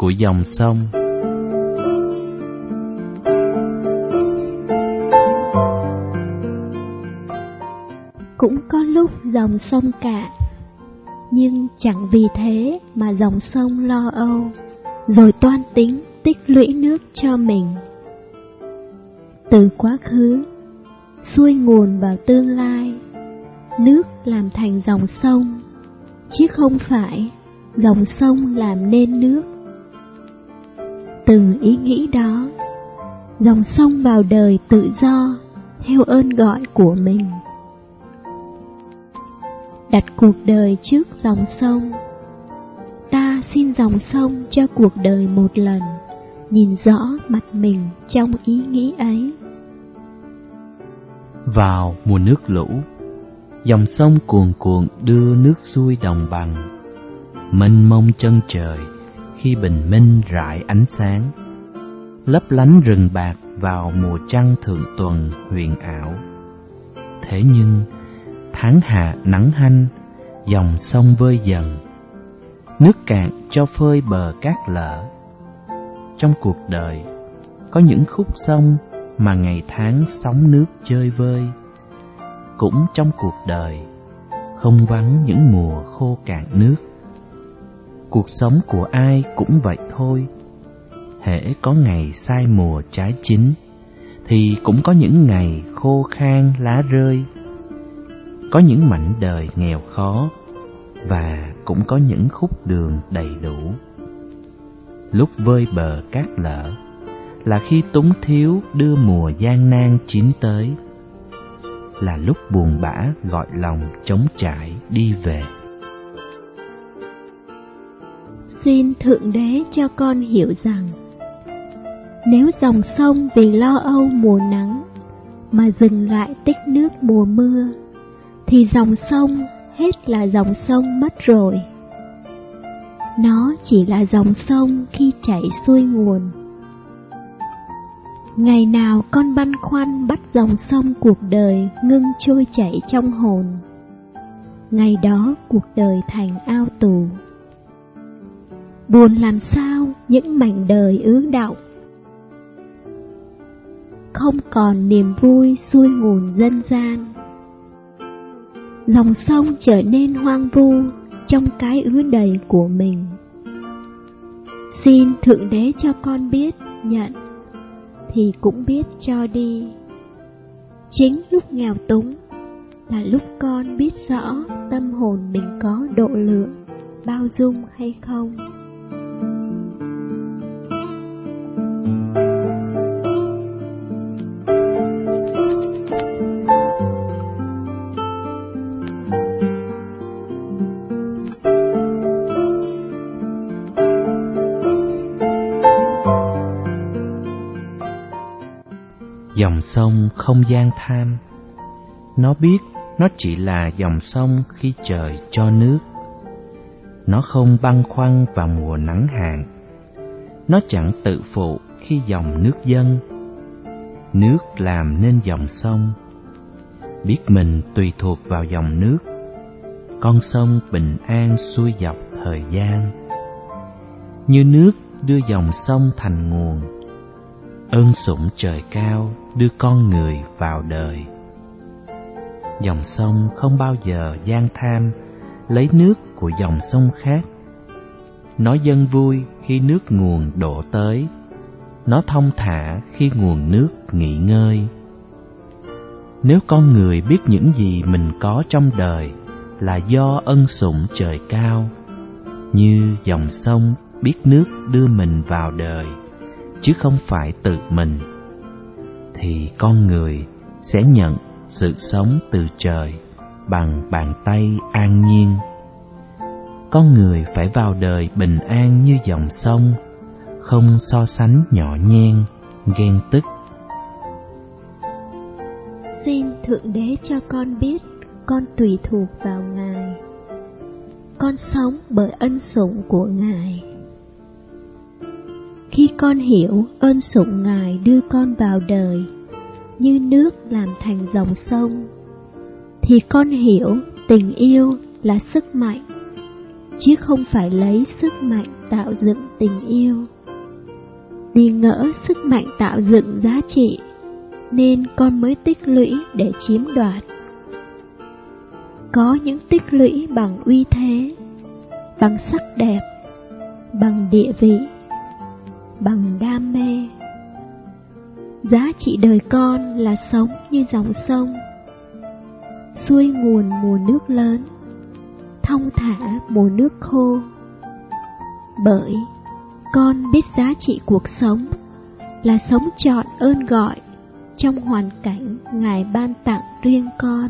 của dòng sông. Cũng có lúc dòng sông cạn, nhưng chẳng vì thế mà dòng sông lo âu, rồi toan tính tích lũy nước cho mình. Từ quá khứ, xuôi nguồn vào tương lai, nước làm thành dòng sông, chứ không phải dòng sông làm nên nước. Từ ý nghĩ đó, dòng sông vào đời tự do theo ơn gọi của mình. Đặt cuộc đời trước dòng sông, ta xin dòng sông cho cuộc đời một lần nhìn rõ mặt mình trong ý nghĩ ấy. Vào mùa nước lũ, dòng sông cuồn cuộn đưa nước xuôi đồng bằng, mênh mông chân trời khi bình minh rải ánh sáng, lấp lánh rừng bạc vào mùa trăng thượng tuần huyền ảo. Thế nhưng tháng hạ nắng hanh, dòng sông vơi dần, nước cạn cho phơi bờ cát lở. Trong cuộc đời có những khúc sông mà ngày tháng sóng nước chơi vơi. Cũng trong cuộc đời không vắng những mùa khô cạn nước. Cuộc sống của ai cũng vậy thôi. Hễ có ngày sai mùa trái chín, thì cũng có những ngày khô khan lá rơi. Có những mảnh đời nghèo khó, và cũng có những khúc đường đầy đủ. Lúc vơi bờ cát lở là khi túng thiếu đưa mùa gian nan chín tới, là lúc buồn bã gọi lòng trống trải đi về. Xin Thượng Đế cho con hiểu rằng, nếu dòng sông vì lo âu mùa nắng mà dừng lại tích nước mùa mưa, thì dòng sông hết là dòng sông mất rồi. Nó chỉ là dòng sông khi chảy xuôi nguồn. Ngày nào con băn khoăn bắt dòng sông cuộc đời ngưng trôi chảy trong hồn, ngày đó cuộc đời thành ao tù. Buồn làm sao những mảnh đời ứ đọng, không còn niềm vui xuôi nguồn dân gian. Dòng sông trở nên hoang vu trong cái ứ đầy của mình. Xin Thượng Đế cho con biết nhận, thì cũng biết cho đi. Chính lúc nghèo túng là lúc con biết rõ tâm hồn mình có độ lượng, bao dung hay không. Dòng sông không gian tham. Nó biết nó chỉ là dòng sông khi trời cho nước. Nó không băn khoăn vào mùa nắng hạn. Nó chẳng tự phụ khi dòng nước dâng. Nước làm nên dòng sông. Biết mình tùy thuộc vào dòng nước, con sông bình an xuôi dọc thời gian. Như nước đưa dòng sông thành nguồn, ơn sủng trời cao đưa con người vào đời. Dòng sông không bao giờ gian tham lấy nước của dòng sông khác. Nó dâng vui khi nước nguồn đổ tới, nó thong thả khi nguồn nước nghỉ ngơi. Nếu con người biết những gì mình có trong đời là do ân sủng trời cao, như dòng sông biết nước đưa mình vào đời, chứ không phải tự mình, thì con người sẽ nhận sự sống từ trời bằng bàn tay an nhiên. Con người phải vào đời bình an như dòng sông, không so sánh nhỏ nhen, ghen tức. Xin Thượng Đế cho con biết con tùy thuộc vào Ngài. Con sống bởi ân sủng của Ngài. Khi con hiểu ơn sủng Ngài đưa con vào đời, như nước làm thành dòng sông, thì con hiểu tình yêu là sức mạnh, chứ không phải lấy sức mạnh tạo dựng tình yêu. Vì ngỡ sức mạnh tạo dựng giá trị, nên con mới tích lũy để chiếm đoạt. Có những tích lũy bằng uy thế, bằng sắc đẹp, bằng địa vị, bằng đam mê. Giá trị đời con là sống như dòng sông, xuôi nguồn mùa nước lớn, thong thả mùa nước khô. Bởi con biết giá trị cuộc sống là sống trọn ơn gọi trong hoàn cảnh Ngài ban tặng riêng con.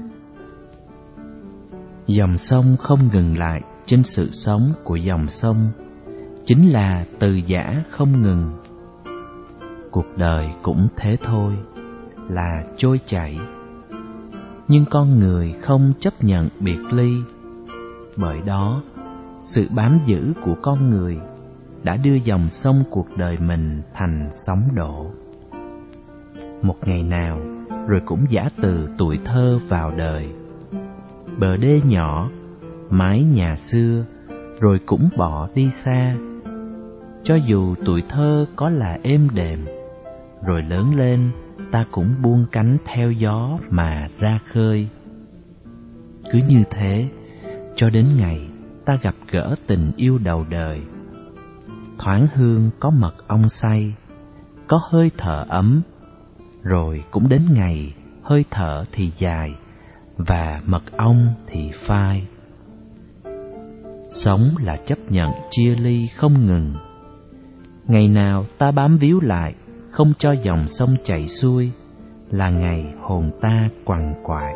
Dòng sông không ngừng lại trên sự sống của dòng sông, chính là từ giã không ngừng. Cuộc đời cũng thế thôi, là trôi chảy. Nhưng con người không chấp nhận biệt ly. Bởi đó, sự bám giữ của con người đã đưa dòng sông cuộc đời mình thành sóng đổ. Một ngày nào rồi cũng giã từ tuổi thơ vào đời. Bờ đê nhỏ, mái nhà xưa, rồi cũng bỏ đi xa. Cho dù tuổi thơ có là êm đềm, rồi lớn lên ta cũng buông cánh theo gió mà ra khơi. Cứ như thế, cho đến ngày ta gặp gỡ tình yêu đầu đời. Thoáng hương có mật ong say, có hơi thở ấm, rồi cũng đến ngày hơi thở thì dài và mật ong thì phai. Sống là chấp nhận chia ly không ngừng. Ngày nào ta bám víu lại, không cho dòng sông chảy xuôi, là ngày hồn ta quằn quại.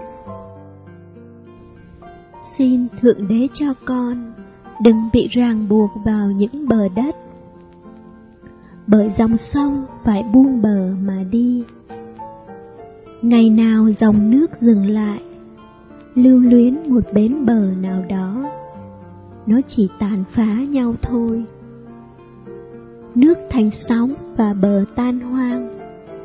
Xin Thượng Đế cho con đừng bị ràng buộc vào những bờ đất, bởi dòng sông phải buông bờ mà đi. Ngày nào dòng nước dừng lại, lưu luyến một bến bờ nào đó, nó chỉ tàn phá nhau thôi. Nước thành sóng và bờ tan hoang.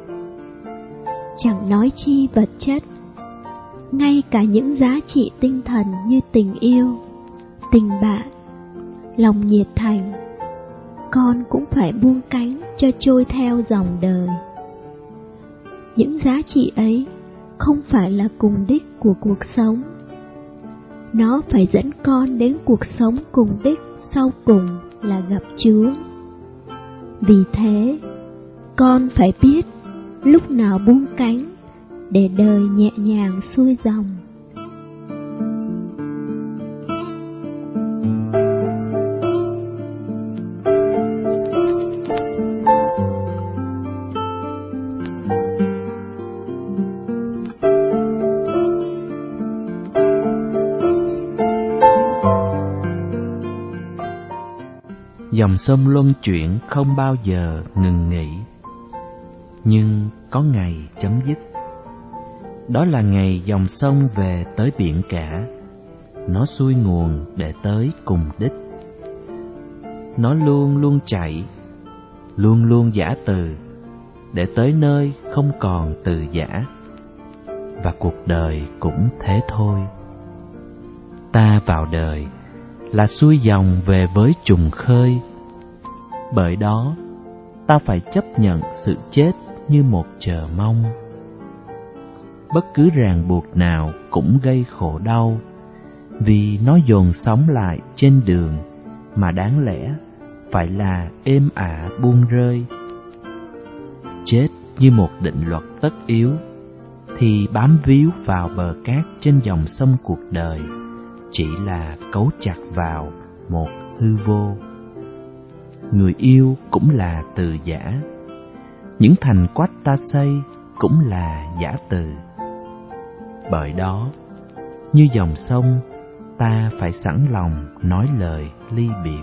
Chẳng nói chi vật chất, ngay cả những giá trị tinh thần như tình yêu, tình bạn, lòng nhiệt thành, con cũng phải buông cánh cho trôi theo dòng đời. Những giá trị ấy không phải là cùng đích của cuộc sống. Nó phải dẫn con đến cuộc sống cùng đích sau cùng là gặp Chúa. Vì thế, con phải biết lúc nào buông cánh để đời nhẹ nhàng xuôi dòng. Dòng sông luân chuyển không bao giờ ngừng nghỉ, nhưng có ngày chấm dứt. Đó là ngày dòng sông về tới biển cả. Nó xuôi nguồn để tới cùng đích. Nó luôn luôn chảy, luôn luôn giã từ, để tới nơi không còn từ giã. Và cuộc đời cũng thế thôi. Ta vào đời là xuôi dòng về với trùng khơi. Bởi đó, ta phải chấp nhận sự chết như một chờ mong. Bất cứ ràng buộc nào cũng gây khổ đau, vì nó dồn sóng lại trên đường mà đáng lẽ phải là êm ả buông rơi. Chết như một định luật tất yếu, thì bám víu vào bờ cát trên dòng sông cuộc đời chỉ là cấu chặt vào một hư vô. Người yêu cũng là từ giã, những thành quách ta xây cũng là giã từ. Bởi đó, như dòng sông, ta phải sẵn lòng nói lời ly biệt.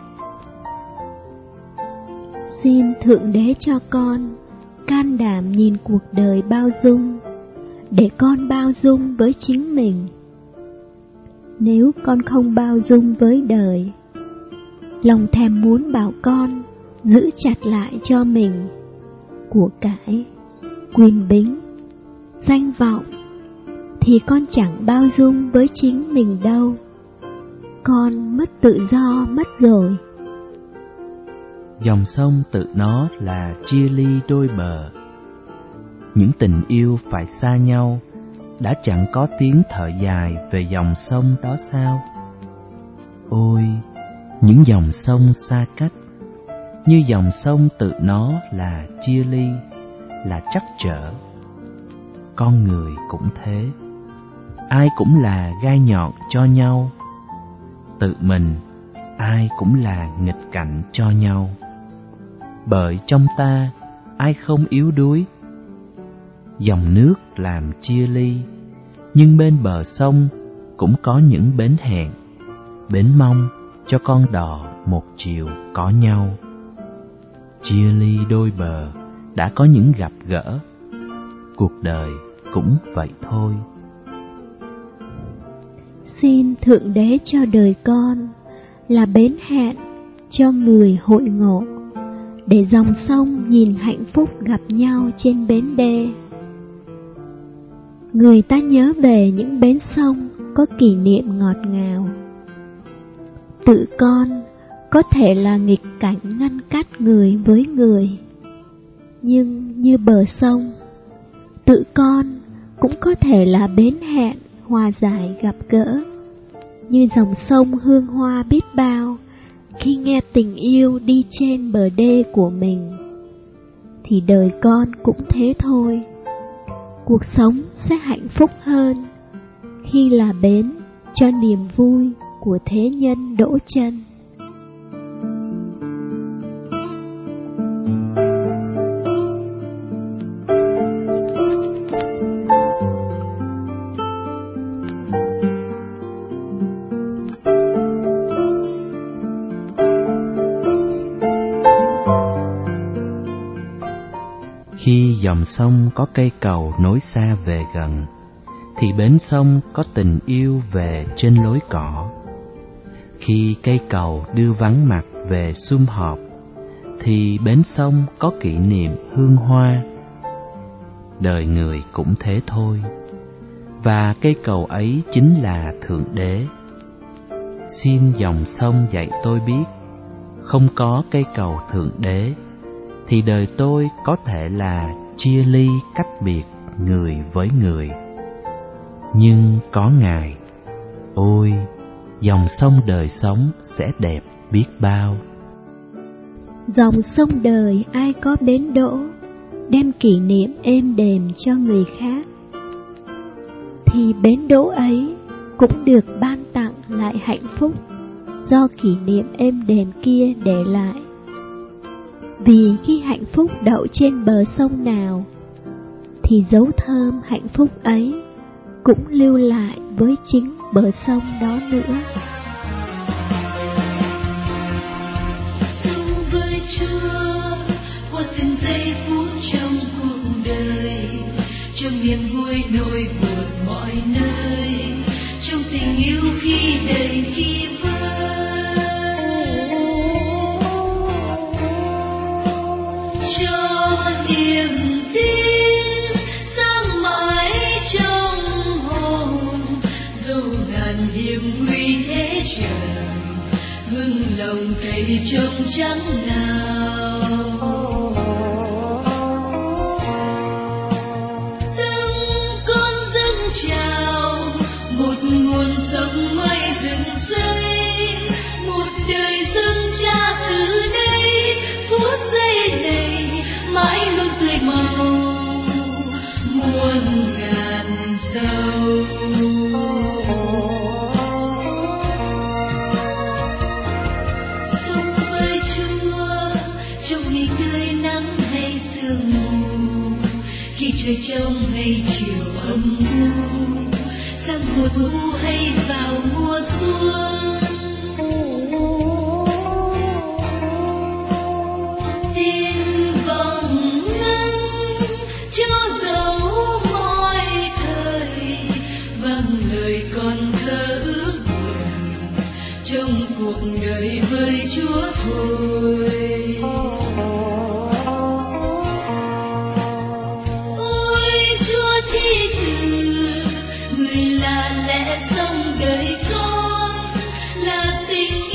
Xin Thượng Đế cho con can đảm nhìn cuộc đời bao dung, để con bao dung với chính mình. Nếu con không bao dung với đời, lòng thèm muốn bảo con giữ chặt lại cho mình của cải, quyền bính, danh vọng, thì con chẳng bao dung với chính mình đâu. Con mất tự do mất rồi. dòng sông tự nó là chia ly đôi bờ. Những tình yêu phải xa nhau đã chẳng có tiếng thở dài về dòng sông đó sao? Ôi, những dòng sông xa cách, như dòng sông tự nó là chia ly, là trắc trở. Con người cũng thế, ai cũng là gai nhọn cho nhau. Tự mình, ai cũng là nghịch cảnh cho nhau. Bởi trong ta, ai không yếu đuối. Dòng nước làm chia ly, nhưng bên bờ sông cũng có những bến hẹn, bến mong cho con đò một chiều có nhau. Chia ly đôi bờ đã có những gặp gỡ, cuộc đời cũng vậy thôi. Xin Thượng Đế cho đời con là bến hẹn cho người hội ngộ, để dòng sông nhìn hạnh phúc gặp nhau trên bến đê. Người ta nhớ về những bến sông có kỷ niệm ngọt ngào. Tự con có thể là nghịch cảnh ngăn cách người với người, nhưng như bờ sông, tự con cũng có thể là bến hẹn hòa giải gặp gỡ. Như dòng sông hương hoa biết bao, khi nghe tình yêu đi trên bờ đê của mình, thì đời con cũng thế thôi. Cuộc sống sẽ hạnh phúc hơn khi là bến cho niềm vui của thế nhân đỗ chân. Khi dòng sông có cây cầu nối xa về gần, thì bến sông có tình yêu về trên lối cỏ. Khi cây cầu đưa vắng mặt về sum họp, thì bến sông có kỷ niệm hương hoa. Đời người cũng thế thôi, và cây cầu ấy chính là Thượng Đế. Xin dòng sông dạy tôi biết, không có cây cầu Thượng Đế, thì đời tôi có thể là chia ly cách biệt người với người. Nhưng có Ngài, ôi, dòng sông đời sống sẽ đẹp biết bao. Dòng sông đời ai có bến đỗ, đem kỷ niệm êm đềm cho người khác, thì bến đỗ ấy cũng được ban tặng lại hạnh phúc do kỷ niệm êm đềm kia để lại. Vì khi hạnh phúc đậu trên bờ sông nào, thì dấu thơm hạnh phúc ấy cũng lưu lại với chính bờ sông đó nữa. Sống với Chúa qua từng giây phút trong cuộc đời, trong niềm vui nỗi buồn mọi nơi, trong tình yêu khi đầy khi cho niềm tin sáng mãi trong hồn, dù ngàn hiểm nguy thế trời, hưng lòng cày trông trắng nào. Từng con dâng trào một nguồn sống mới rừng rơi, một đời dâng cha từ đây, phút giây này mãi luôn tươi màu muôn ngàn dâu. Sống với Chúa trong ngày tươi nắng hay sương mù, khi trời trong hay chiều âm u, sang mùa thu hay vào mùa xuân. Trong cuộc đời với Chúa thôi. Ôi Chúa chi từ, người là lẽ sống đời con, là tình